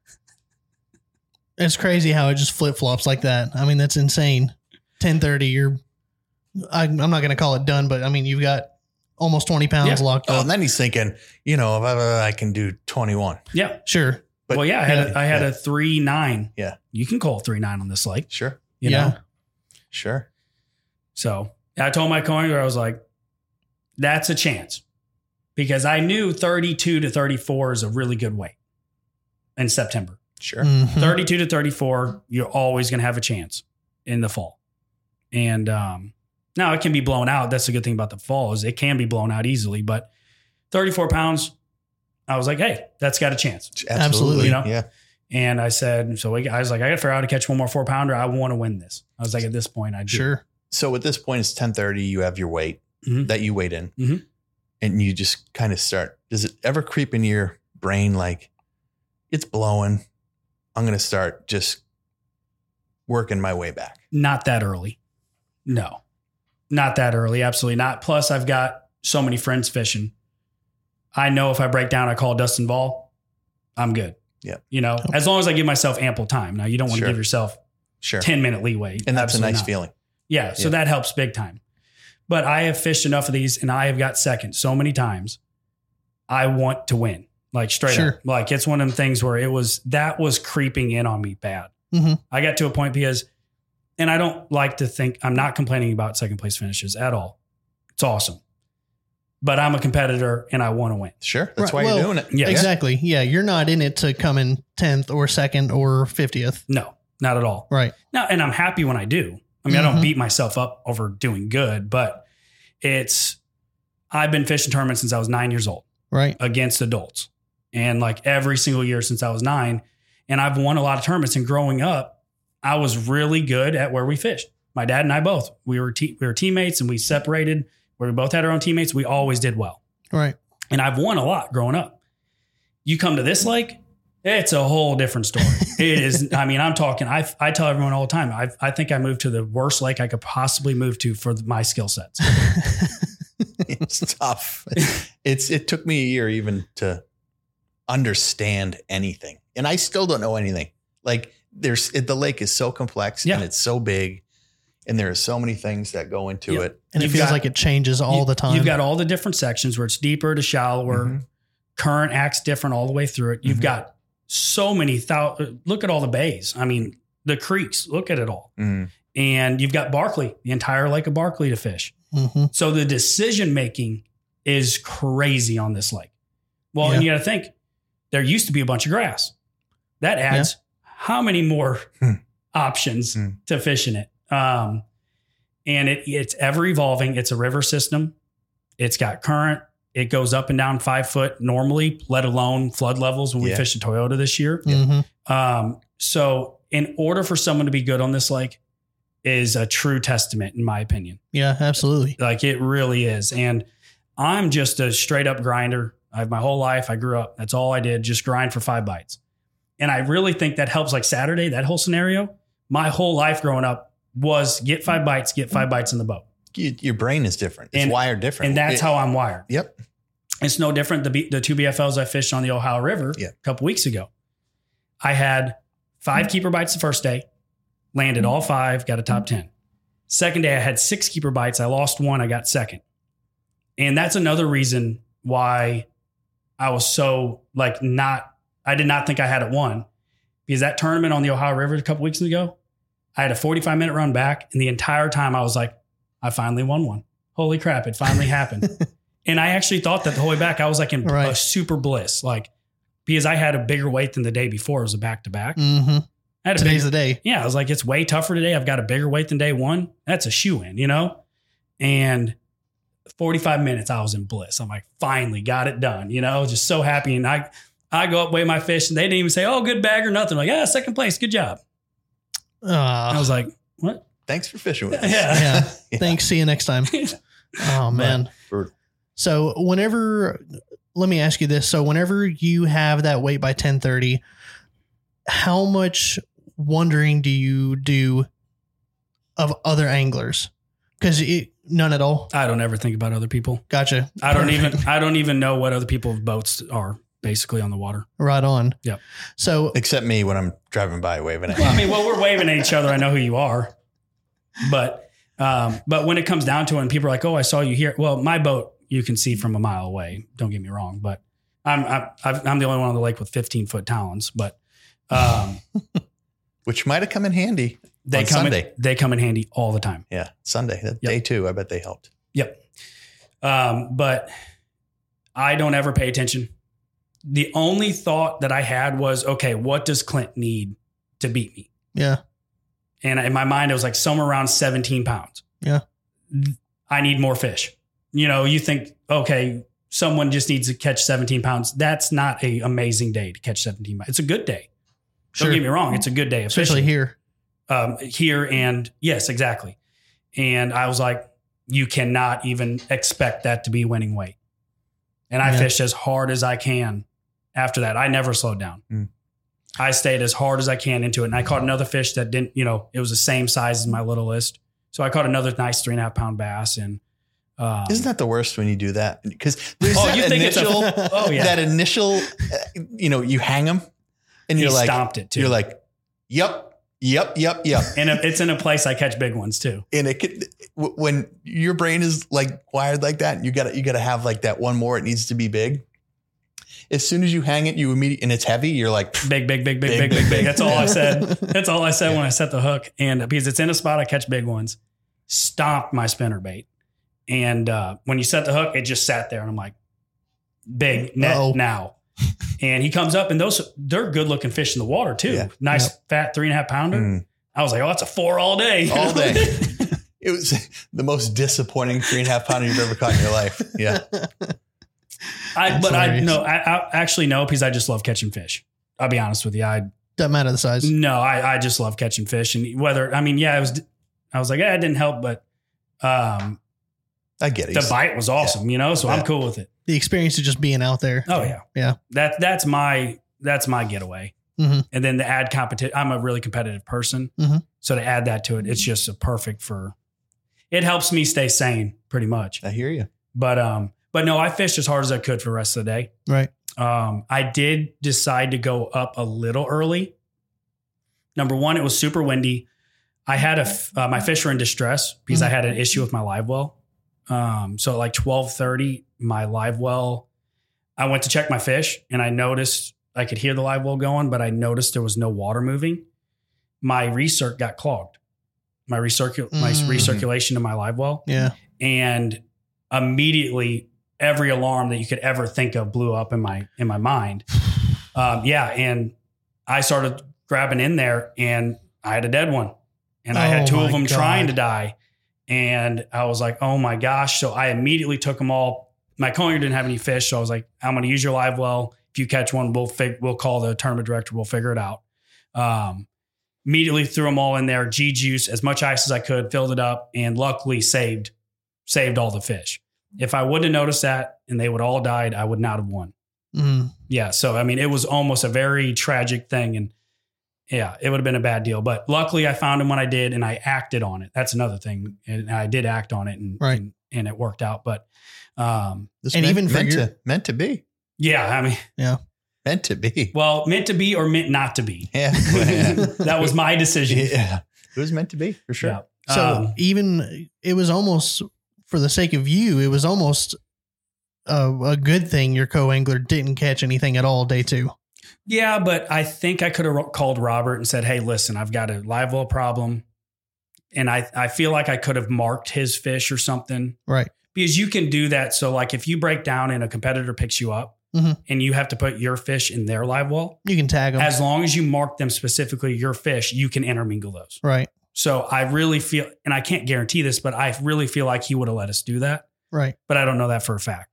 It's crazy how it just flip flops like that. I mean, that's insane. 10:30, I'm not going to call it done, but I mean, you've got almost 20 pounds locked Oh, up. and then he's thinking, I can do 21. Yeah. Sure. But Well, yeah, I had a 3.9. Yeah. You can call 3.9 on this lake, Sure. you Yeah. know? Sure. So I told my coiner, I was like, that's a chance because I knew 32 to 34 is a really good weight in September. Sure. Mhm. 32 to 34, you're always going to have a chance in the fall. And now it can be blown out. That's the good thing about the fall is it can be blown out easily, but 34 pounds, I was like, hey, that's got a chance. Absolutely. You know? Yeah. And I said, I was like, I got to figure out how to catch one more 4-pounder. I want to win this. I was like, at this point, I do. Sure. So at this point, it's 10:30. You have your weight Mhm. that you weighed in, Mhm. and you just kind of start. Does it ever creep in your brain like it's blowing? I'm going to start just working my way back. Not that early. No, not that early. Absolutely not. Plus, I've got so many friends fishing. I know if I break down, I call Dustin Ball, I'm good. Yeah. As long as I give myself ample time. Now, you don't want Sure. to give yourself Sure. 10-minute leeway. And that's Absolutely a nice not. feeling. Yeah. So Yeah. that helps big time. But I have fished enough of these and I have got second so many times. I want to win, like straight Sure. up. Like it's one of them things where that was creeping in on me bad. Mhm. I got to a point because, and I don't like to think, I'm not complaining about second place finishes at all. It's awesome. But I'm a competitor and I want to win. Sure. That's Right, why well, you're doing it. Yeah. Exactly. Yeah. You're not in it to come in 10th or 2nd or 50th. No, not at all. Right. Now, and I'm happy when I do. I mean, I don't beat myself up over doing good, but I've been fishing tournaments since I was 9 years old, Right. against adults. And like every single year since I was 9. And I've won a lot of tournaments. And growing up, I was really good at where we fished. My dad and I both. We were teammates, and we separated where we both had our own teammates. We always did well. Right. And I've won a lot growing up. You come to this lake, it's a whole different story. It is. I mean, I'm talking, I tell everyone all the time, I think I moved to the worst lake I could possibly move to for my skill sets. It's tough. It took me a year even to understand anything. And I still don't know anything. Like the lake is so complex and it's so big, and there are so many things that go into it. And it feels like it changes all the time. You've got all the different sections where it's deeper to shallower. Current acts different all the way through it. You've got so many look at all the bays. I mean, the creeks, look at it all. And you've got Barkley, the entire lake of Barkley to fish. So the decision making is crazy on this lake. Well, and you got to think, there used to be a bunch of grass. That adds how many more options to fish in it? And it's ever evolving. It's a river system. It's got current. It goes up and down 5 foot normally, let alone flood levels when we fished a Toyota this year. So in order for someone to be good on this lake is a true testament, in my opinion. Yeah, absolutely. Like it really is. And I'm just a straight up grinder. My whole life, I grew up. That's all I did. Just grind for 5 bites. And I really think that helps. Like Saturday, that whole scenario, my whole life growing up was get 5 bites in the boat. Your brain is different. It's wired different. And that's how I'm wired. Yep. It's no different. The 2 BFLs I fished on the Ohio River a couple weeks ago, I had 5 keeper bites the first day, landed all 5, got a top 10. Second day, I had 6 keeper bites. I lost 1. I got second. And that's another reason why I was so I did not think I had it won, because that tournament on the Ohio River a couple weeks ago, I had a 45-minute run back. And the entire time I was like, I finally won one. Holy crap. It finally happened. And I actually thought that the whole way back, I was like in a super bliss, because I had a bigger weight than the day before. It was a back-to-back. Today's the day. Yeah. I was like, it's way tougher today. I've got a bigger weight than day one. That's a shoe-in, and 45 minutes, I was in bliss. I'm like, finally got it done, just so happy. And I go up, weigh my fish, and they didn't even say, oh, good bag or nothing. I'm like, second place. Good job. I was like, what? Thanks for fishing with us. Yeah. Thanks. See you next time. Oh, man. Brutal. So let me ask you this. So whenever you have that weight by 10:30, how much wondering do you do of other anglers? Because none at all. I don't ever think about other people. Gotcha. I don't even know what other people's boats are basically on the water. Right on. Yeah. So except me when I'm driving by waving at you. Well, we're waving at each other. I know who you are, but when it comes down to it and people are like, oh, I saw you here. Well, my boat, you can see from a mile away. Don't get me wrong, but I'm the only one on the lake with 15-foot talons, but, which might've come in handy. They come in handy all the time. Yeah. Sunday, day 2, I bet they helped. Yep. But I don't ever pay attention. The only thought that I had was, okay, what does Clint need to beat me? Yeah. And in my mind, it was like somewhere around 17 pounds. Yeah. I need more fish. You think, okay, someone just needs to catch 17 pounds. That's not an amazing day to catch 17 pounds. It's a good day. Sure. Don't get me wrong. It's a good day. Especially here. Here. And yes, exactly. And I was like, you cannot even expect that to be winning weight. And I fished as hard as I can after that. I never slowed down. I stayed as hard as I can into it. And I caught another fish that didn't, it was the same size as my littlest. So I caught another nice 3.5 pound bass. And isn't that the worst when you do that? Because there's that initial, you hang them and you're like, stomped it too. You're like, yep. And it's in a place I catch big ones too. And when your brain is like wired like that, you gotta have like that one more. It needs to be big. As soon as you hang it, you immediately, and it's heavy. You're like big. That's all I said. That's all I said when I set the hook. And because it's in a spot, I catch big ones. Stomped my spinnerbait. And when you set the hook, it just sat there. And I'm like, big net now. And he comes up, and they're good looking fish in the water too. Yeah. Nice fat 3.5 pounder. I was like, oh, that's a 4 all day. All day. It was the most disappointing 3.5 pounder you've ever caught in your life. Yeah. I actually no, because I just love catching fish. I'll be honest with you. Doesn't matter the size. No, I just love catching fish, and I was like, yeah, it didn't help, but I get it. The bite was awesome, so I'm cool with it. The experience of just being out there. Oh yeah. Yeah. That's my getaway. Mm-hmm. And then to add competition, I'm a really competitive person. Mm-hmm. So to add that to it, it's just it helps me stay sane pretty much. I hear you. But no, I fished as hard as I could for the rest of the day. Right. I did decide to go up a little early. Number one, it was super windy. I had my fish were in distress because I had an issue with my live well. So at like 12:30, my live well, I went to check my fish and I noticed I could hear the live well going, but I noticed there was no water moving. My recirc got clogged. My recirculation to my live well. Yeah. And immediately every alarm that you could ever think of blew up in my mind. And I started grabbing in there and I had a dead one. And I had 2 of them trying to die. And I was like, oh my gosh. So I immediately took them all. My co-owner didn't have any fish. So I was like, I'm going to use your live well. If you catch one, we'll call the tournament director. We'll figure it out. Immediately threw them all in there, G-juice, as much ice as I could, filled it up, and luckily saved all the fish. If I wouldn't have noticed that and they would all died, I would not have won. Mm. Yeah. So, it was almost a very tragic thing. And yeah, it would have been a bad deal. But luckily I found him when I did and I acted on it. That's another thing. And I did act on it and it worked out. But meant to be. Yeah. Yeah. Meant to be. Well, meant to be or meant not to be. Yeah. That was my decision. Yeah. It was meant to be for sure. Yeah. So it was almost, for the sake of you, it was almost a good thing your co-angler didn't catch anything at all day 2. Yeah, but I think I could have called Robert and said, hey, listen, I've got a live well problem. And I feel like I could have marked his fish or something. Right. Because you can do that. So like if you break down and a competitor picks you up and you have to put your fish in their live well, you can tag them. As long as you mark them specifically your fish, you can intermingle those. Right. So I really feel, and I can't guarantee this, but I really feel like he would have let us do that. Right. But I don't know that for a fact.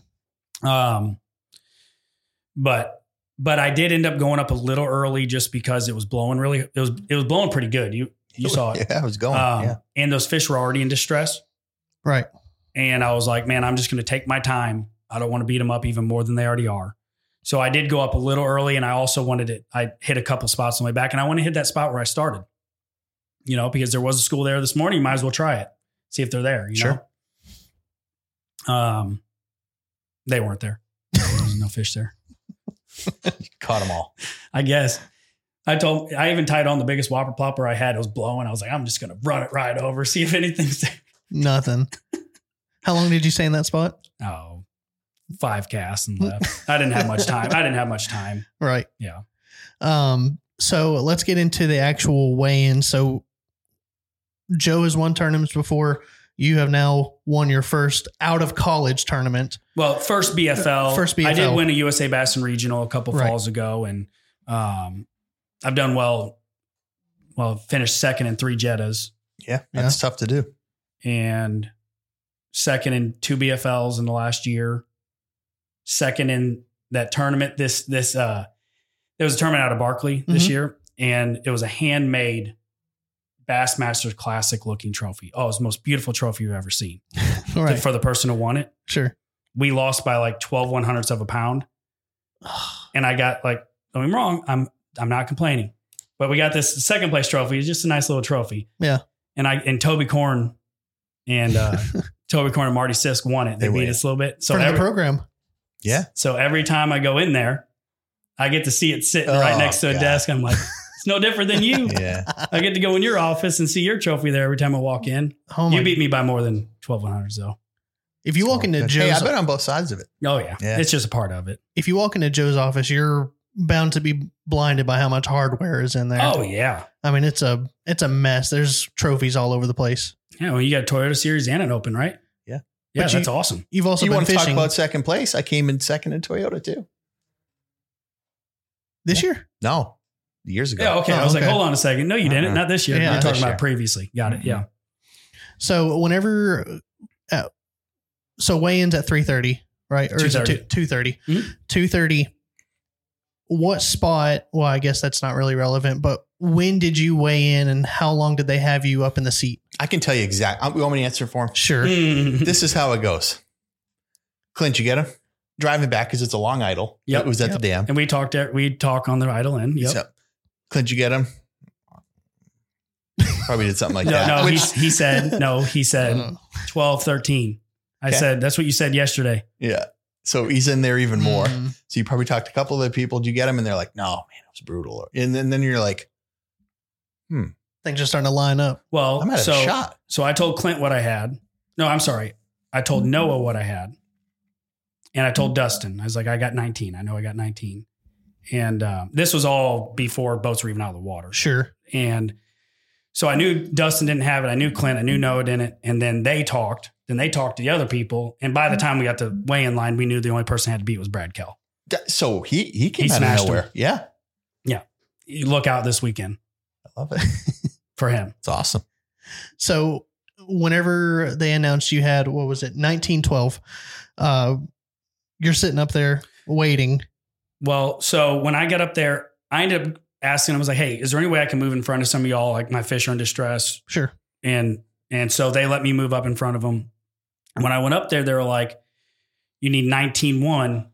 But I did end up going up a little early just because it was blowing it was blowing pretty good. You saw it. Yeah, it was going. And those fish were already in distress. Right. And I was like, man, I'm just going to take my time. I don't want to beat them up even more than they already are. So I did go up a little early, and I also I hit a couple spots on the way back, and I want to hit that spot where I started, because there was a school there this morning. You might as well try it. See if they're there. Sure. They weren't there. There was no fish there. Caught them all. I guess. I even tied on the biggest whopper plopper I had. It was blowing. I was like, I'm just going to run it right over, see if anything's there. Nothing. How long did you stay in that spot? Oh, 5 casts and left. I didn't have much time. Right. Yeah. So let's get into the actual weigh-in. So Joe has won tournaments before. You have now won your first out of college tournament. Well, first BFL. I did win a USA Bass and Regional a couple falls ago, and I've done well. Well, finished second in 3 Jettas. Yeah, that's tough to do. And second in 2 BFLs in the last year. Second in that tournament. There was a tournament out of Barkley this year, and it was a handmade Bassmasters Classic looking trophy. Oh, it's the most beautiful trophy you've ever seen. Right. For the person who won it. Sure. We lost by like 12 100ths of a pound. And I got don't get me wrong, I'm not complaining. But we got this second place trophy. It's just a nice little trophy. Yeah. And Toby Korn and Marty Sisk won it. They beat us a little bit. So the program. Yeah. So every time I go in there, I get to see it sitting right next to a desk. I'm like, it's no different than you. Yeah. I get to go in your office and see your trophy there every time I walk in. You beat me by more than 1,200 though. If you walk into Joe's, I've been on both sides of it. Oh yeah. It's just a part of it. If you walk into Joe's office, you're bound to be blinded by how much hardware is in there. Oh yeah. I mean, it's a mess. There's trophies all over the place. Yeah. Well, you got a Toyota Series and an Open, right? Yeah. Yeah. That's awesome. You've also been want to fishing. talk about second place? I came in second in Toyota too. This year? No. years ago. Yeah, okay. I was like, okay. hold on a second. No, you didn't. Not this year. Yeah, You're not talking this about year. previously. Got it. Yeah. So whenever, so weigh-ins at 3:30, right? Or is it 2:30? Mhm. 2:30. What spot? Well, I guess that's not really relevant, but when did you weigh in and how long did they have you up in the seat? I can tell you exactly. You want me to answer for him? Sure. This is how it goes. Clint, you get him? Driving back because it's a long idle. Yep. It was at the dam. And we talk on the idle end. Yep. So, Clint, you get him? Probably did something like that. No, Which- he said 12, 13. I Okay. said, that's what you said yesterday. yeah. So he's in there even more. Mm. So you probably talked to a couple of the people. Did you get him? And they're like, no, man, it was brutal. And then you're like, Things are starting to line up. Well, I might have a shot. So I told Clint what I had. No, I'm sorry. I told Noah what I had. And I told Dustin, I was like, I got 19. I know I got 19. And this was all before boats were even out of the water. Sure. And so I knew Dustin didn't have it. I knew Clint. I knew Noah didn't. And then they talked. Then they talked to the other people. And by the time we got to weigh-in line, we knew the only person I had to beat was Brad Kell. So he came He out of smashed nowhere. him. Yeah. You look out this weekend I love it. for him. It's awesome. So whenever they announced you had, what was it, 1912, you're sitting up there waiting. Well, so when I got up there, I ended up asking, I was like, hey, is there any way I can move in front of some of y'all? Like my fish are in distress. Sure. And so they let me move up in front of them. And when I went up there, they were like, you need 19-1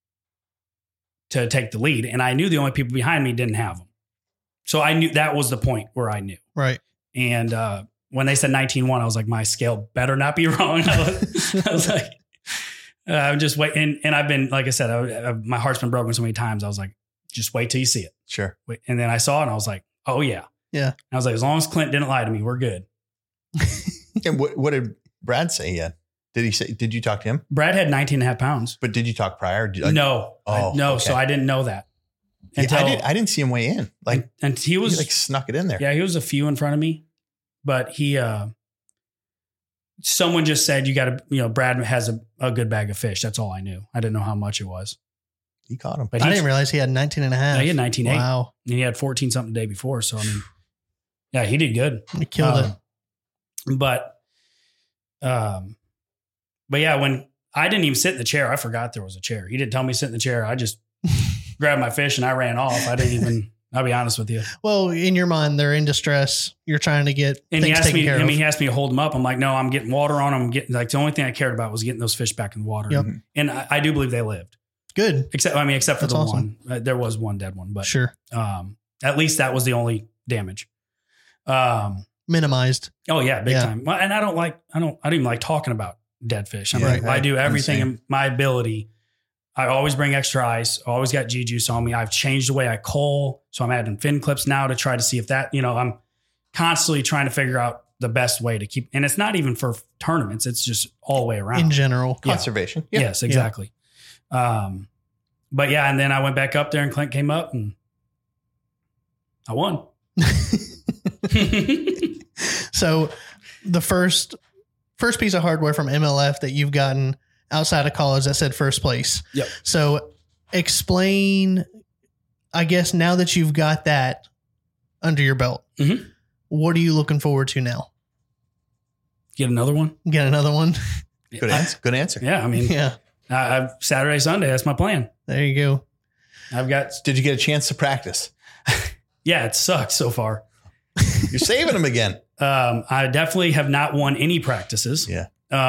to take the lead. And I knew the only people behind me didn't have them. So I knew that was the point where I knew. Right. And when they said 19-1, I was like, my scale better not be wrong. I was like, I'm just waiting. And I've been, like I said, my heart's been broken so many times. I was like, just wait till you see it. Sure. Wait. And then I saw it and I was like, oh yeah. Yeah. And I was like, as long as Clint didn't lie to me, we're good. And what did Brad say yet? Did you talk to him? Brad had 19 and a half pounds. But did you talk prior? No. okay. So I didn't know that. Yeah, I didn't see him weigh in. Like and he was he like snuck it in there. Yeah, he was a few in front of me, but he, someone just said, you got to, Brad has a good bag of fish. That's all I knew. I didn't know how much it was, He caught him. but I he, didn't realize he had 19 and a half. he had 19.8 Wow. and he had 14 something the day before. So, I mean, yeah, he did good. He killed it. But yeah, when I didn't even sit in the chair, I forgot there was a chair. He didn't tell me to sit in the chair. I just grabbed my fish and I ran off. I didn't even, I'll be honest with you. Well, in your mind, they're in distress. You're trying to get And things taken care of. he asked me to hold them up. I'm like, no, I'm getting water on them. I'm getting like the only thing I cared about was getting those fish back in the water. Yep. And I do believe they lived, Good. except for That's the awesome. one. There was one dead one, but Sure. at least that was the only damage. Minimized. Oh yeah, big Yeah. time. Well, and I don't even like talking about dead fish. Yeah, I do everything same. in my ability. I always bring extra ice. I always got G-juice on me. I've changed the way I cull. So I'm adding fin clips now to try to see if that, I'm constantly trying to figure out the best way to keep, and it's not even for tournaments. It's just all the way around. In general. Conservation. Yeah. Yes, exactly. But yeah, and then I went back up there and Clint came up and I won. So the first piece of hardware from MLF that you've gotten outside of college that said first place. Yep. So explain, I guess now that you've got that under your belt, Mhm. what are you looking forward to now? Get another one. Get another one? Good answer. Good answer. Yeah, I mean, Yeah. Saturday, Sunday, that's my plan. There you go. I've got, Did you get a chance to practice? yeah, it sucks so far. You're saving them again. I definitely have not won any practices. Yeah.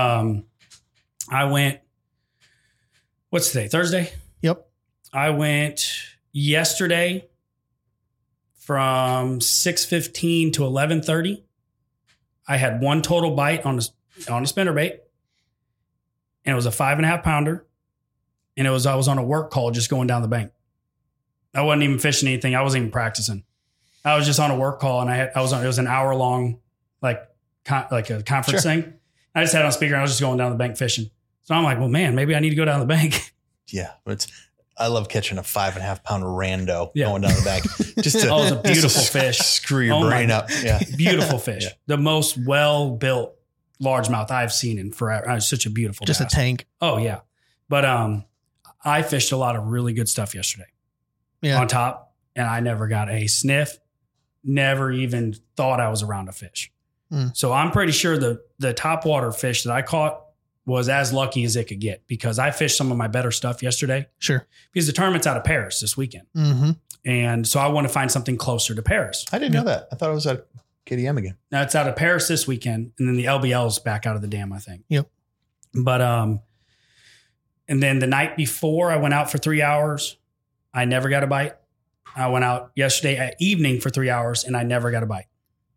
I went, what's today? Thursday? Yep. I went yesterday from 6:15 to 11:30. I had one total bite on a spinnerbait, and it was a 5.5 pounder. And I was on a work call just going down the bank. I wasn't even fishing anything. I wasn't even practicing. I was just on a work call, and it was an hour long, like a conference Sure. thing. I just had it on speaker and I was just going down the bank fishing. So I'm like, well, man, maybe I need to go down the bank. Yeah. I love catching a 5.5 pound rando Yeah. going down the bank. Just to, Oh, it's a beautiful just to fish. Screw your Oh my brain God. up. Yeah. Beautiful fish. Yeah. The most well-built largemouth I've seen in forever. It's such a beautiful Just a bass. tank. Oh, yeah. But I fished a lot of really good stuff yesterday. Yeah. On top. and I never got a sniff, never even thought I was around a fish. So I'm pretty sure the top water fish that I caught was as lucky as it could get, because I fished some of my better stuff yesterday. Sure. Because the tournament's out of Paris this weekend. Mm-hmm. And so I want to find something closer to Paris. I didn't know that. I thought it was at KDM again. Now it's out of Paris this weekend, and then the LBL's back out of the dam, I think. Yep. But and then the night before, I went out for 3 hours. I never got a bite. I went out yesterday at evening for 3 hours, and I never got a bite.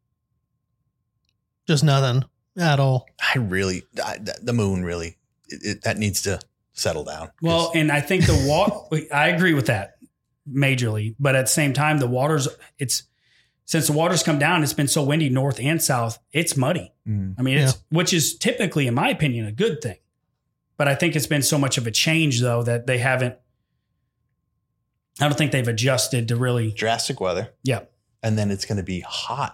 Just nothing at all. The moon really, that needs to settle down. Well, and I think the water, I agree with that majorly, but at the same time, since the water's come down, it's been so windy north and south, it's muddy. I mean, which is typically, in my opinion, a good thing. But I think it's been so much of a change, though, that they haven't, I don't think they've adjusted to really. Drastic weather. Yeah. And then it's going to be hot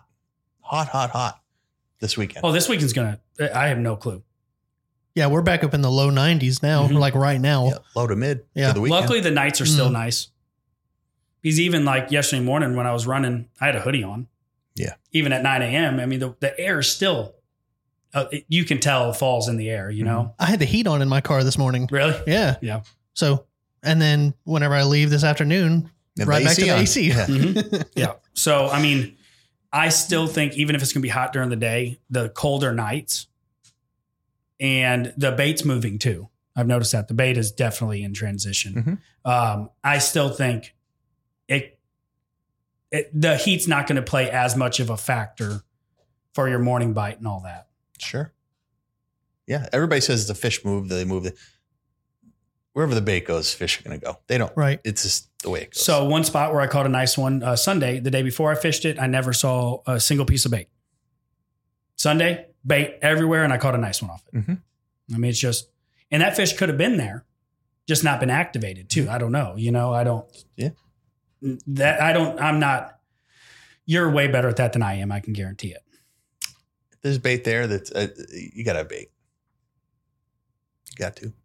this weekend. Oh, this weekend's I have no clue. Yeah, we're back up in the low 90s now, like right now. Yeah, low to mid Yeah. for the weekend. Luckily, the nights are still nice. Because even like yesterday morning when I was running, I had a hoodie on. Yeah. Even at 9 a.m., I mean, the air is still, you can tell it falls in the air, you know? I had the heat on in my car this morning. Really? Yeah. Yeah. So, and then whenever I leave this afternoon, And right the back to the on. AC. Yeah. Yeah. So, I mean, I still think even if it's going to be hot during the day, the colder nights and the bait's moving too. I've noticed that the bait is definitely in transition. I still think the heat's not going to play as much of a factor for your morning bite and all that. Sure. Yeah. Everybody says the fish move, they move. Wherever the bait goes, fish are going to go. They don't. Right. It's just the way it goes. So one spot where I caught a nice one Sunday, the day before I fished it, I never saw a single piece of bait. Sunday, bait everywhere, and I caught a nice one off it. I mean, it's just, and that fish could have been there, just not been activated too. I don't know. You know, I'm not, you're way better at that than I am. I can guarantee it. If there's bait there, that's you got to have bait. You got to.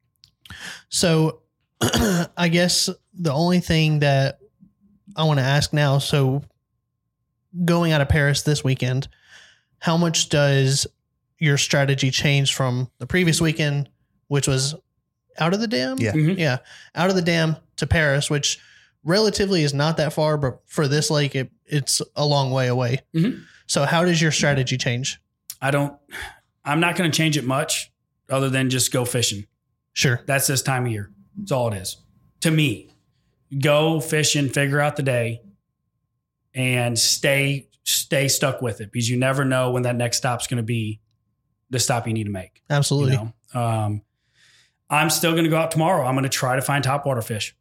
So I guess the only thing that I want to ask now, so going out of Paris this weekend, how much does your strategy change from the previous weekend, which was out of the dam? Yeah. Yeah. Out of the dam to Paris, which relatively is not that far, but for this lake, it's a long way away. So how does your strategy change? I'm not going to change it much other than just go fishing. Sure. That's this time of year. That's all it is. To me, go fishing, figure out the day, and stay stuck with it, because you never know when that next stop's going to be the stop you need to make. Absolutely. You know? I'm still going to go out tomorrow. I'm going to try to find topwater fish.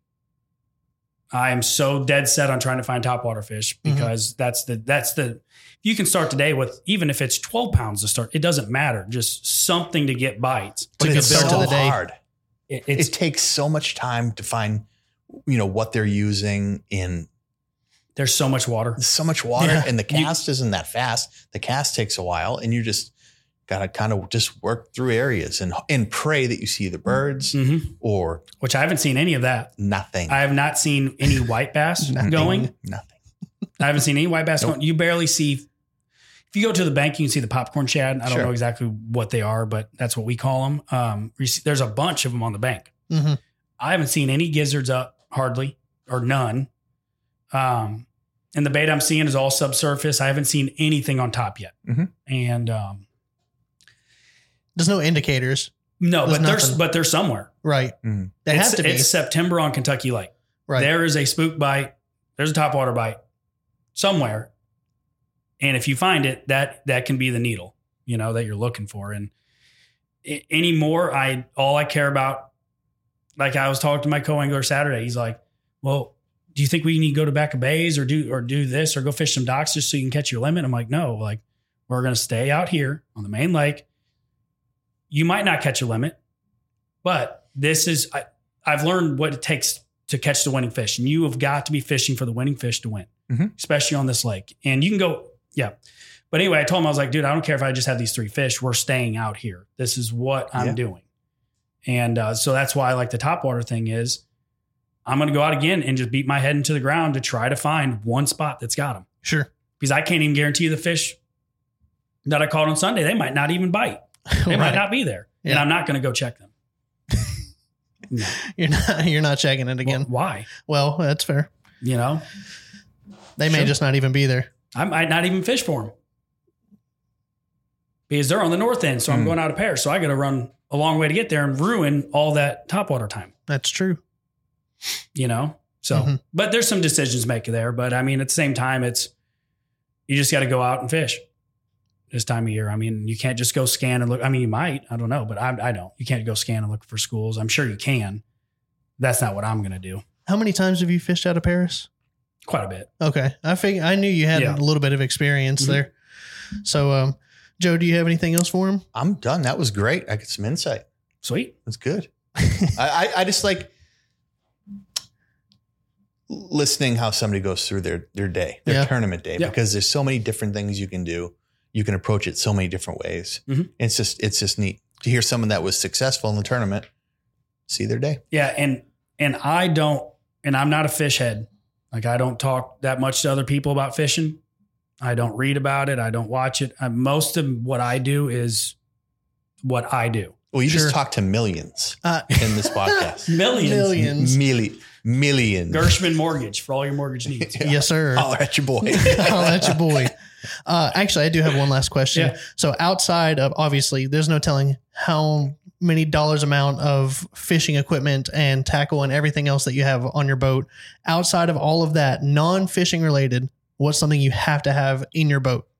I am so dead set on trying to find topwater fish, because that's the, you can start today with, even if it's 12 pounds to start, it doesn't matter. Just something to get bites. But it's start so to the day. hard. It takes so much time to find, what they're using in. There's so much water. So much water, and the cast isn't that fast. The cast takes a while, and you just got to kind of just work through areas and pray that you see the birds or. Which I haven't seen any of that. Nothing. I have not seen any white bass going. Nothing. I haven't seen any white bass going. You barely see. If you go to the bank, you can see the popcorn shad. I don't know exactly what they are, but that's what we call them. There's a bunch of them on the bank. I haven't seen any gizzards up, hardly, or none. And the bait I'm seeing is all subsurface. I haven't seen anything on top yet. And there's no indicators. No, There's but they're somewhere. Right. They have to be. It's September on Kentucky Lake. Right. There is a spook bite. There's a topwater bite somewhere. And if you find it, that can be the needle, that you're looking for. And anymore, all I care about, like I was talking to my co-angler Saturday, he's like, well, do you think we need to go to Back of Bays or do this or go fish some docks just so you can catch your limit? I'm like, no, like we're going to stay out here on the main lake. You might not catch a limit, but I've learned what it takes to catch the winning fish. And you have got to be fishing for the winning fish to win, especially on this lake. And you can go, yeah. But anyway, I told him, I was like, dude, I don't care if I just have these 3 fish. We're staying out here. This is what I'm doing. And so that's why I like the topwater thing is I'm going to go out again and just beat my head into the ground to try to find one spot that's got them. Sure. Because I can't even guarantee the fish that I caught on Sunday, they might not even bite. They might not be there. Yeah. And I'm not going to go check them. No. You're not checking it again. Why? Well, that's fair. You know, They may Sure. just not even be there. I might not even fish for them because they're on the north end. So I'm going out of pair. So I got to run a long way to get there and ruin all that topwater time, That's true. you know? So, but there's some decisions to make there. But I mean, at the same time, you just got to go out and fish this time of year. I mean, you can't just go scan and look. I mean, you might, I don't know, but I don't. You can't go scan and look for schools. I'm sure you can. That's not what I'm going to do. How many times have you fished out of Paris? Quite a bit. Okay. I knew you had Yeah. a little bit of experience there. So, Joe, do you have anything else for him? I'm done. That was great. I get some insight. Sweet. That's good. I just like listening how somebody goes through their day, their Yeah. tournament day, Yeah. because there's so many different things you can do. You can approach it so many different ways. Mhm. It's just neat to hear someone that was successful in the tournament see their day. Yeah. And I'm not a fish head. Like I don't talk that much to other people about fishing. I don't read about it. I don't watch it. Most of what I do is what I do. Well, you Sure. just talked to millions in this podcast. Millions. Millions. Gershman Mortgage for all your mortgage needs. Yes, sir. Holler at your boy. I'll let your boy. Actually, I do have one last question. Yeah. So outside of, obviously, there's no telling how many dollars amount of fishing equipment and tackle and everything else that you have on your boat. Outside of all of that, non-fishing related, what's something you have to have in your boat?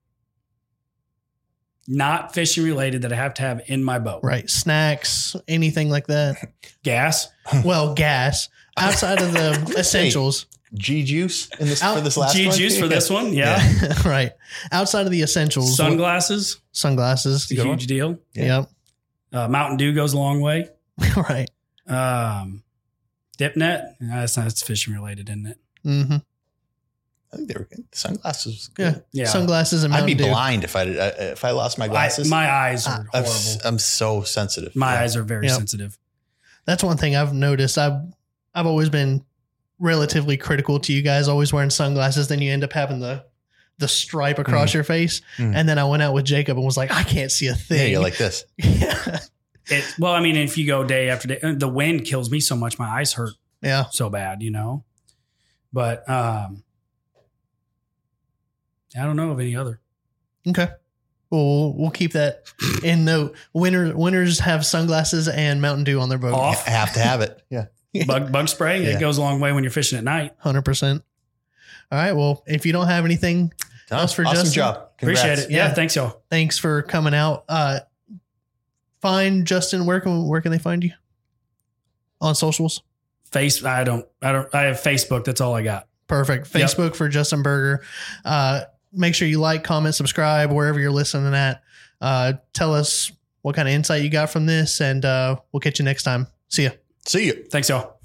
Not fishing related that I have to have in my boat. Right. Snacks, anything like that. Gas. Well, gas. Outside of the essentials. G juice in this Out- for this last G one. juice for this one. Yeah. Right. Outside of the essentials. Sunglasses. Sunglasses. It's a huge deal. Yep. Mountain Dew goes a long way. Right. Dip net. That's fishing related, isn't it? Mm-hmm. I think they were good. Sunglasses was Yeah. good. Yeah. Sunglasses and I'd Mountain be Dew. blind if I lost my glasses. My eyes are I'm, horrible. I'm so sensitive. My Yeah. eyes are very Yep. sensitive. That's one thing I've noticed. I've always been relatively critical to you guys always wearing sunglasses. Then you end up having the stripe across your face. Mm. And then I went out with Jacob and was like, I can't see a Yeah, thing. you're like this. yeah. Well, I mean, if you go day after day, the wind kills me so much. My eyes hurt Yeah. so bad, you know. But I don't know of any other. Okay. Well, we'll keep that in note. Winners have sunglasses and Mountain Dew on their boat. Off. I have to have it. Yeah. Bug spray. Yeah. It goes a long way when you're fishing at night. 100%. All right. Well, if you don't have anything else for awesome Justin, job. Congrats. Appreciate it. Yeah. Yeah. Thanks, y'all. thanks for coming out. Find Justin. Where can they find you? On socials? I have Facebook. That's all I got. Perfect. Yep. Facebook for Justin Berger. Make sure you like, comment, subscribe wherever you're listening at. Tell us what kind of insight you got from this, and we'll catch you next time. See ya. See you. Thanks, y'all.